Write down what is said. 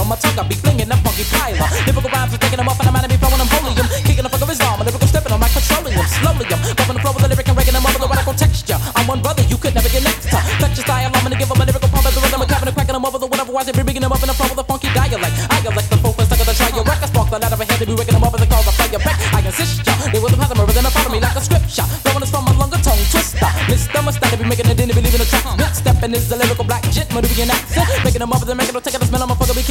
my tongue, I be flinging that funky piler. Lyrical rhymes are taking them up and I'm out of me flowing them holium. Kicking the fuck of his arm, a lyrical stepping on my petroleum. Slowly, bumping the flow with the lyric and raking them up with the radical texture. I'm one brother you could never get next to. Touch your style, I'm gonna give them a lyrical pump as the rhythm. I'm capping and cracking them over the whatever, why they be rigging them up in the flow with a funky dialect. I elect the focus, like the try your record. Spark the ladder ahead to be waking them up as the cause I play your back. I insist ya, they will have them rhythm and follow me like a scripture. Blowing this from a longer tongue twister. Mr. Mustard be making it in and believing the track. Mid stepping is the lyrical black jet, Marubian accent. Making them up and making them take it, the smell of my fucker be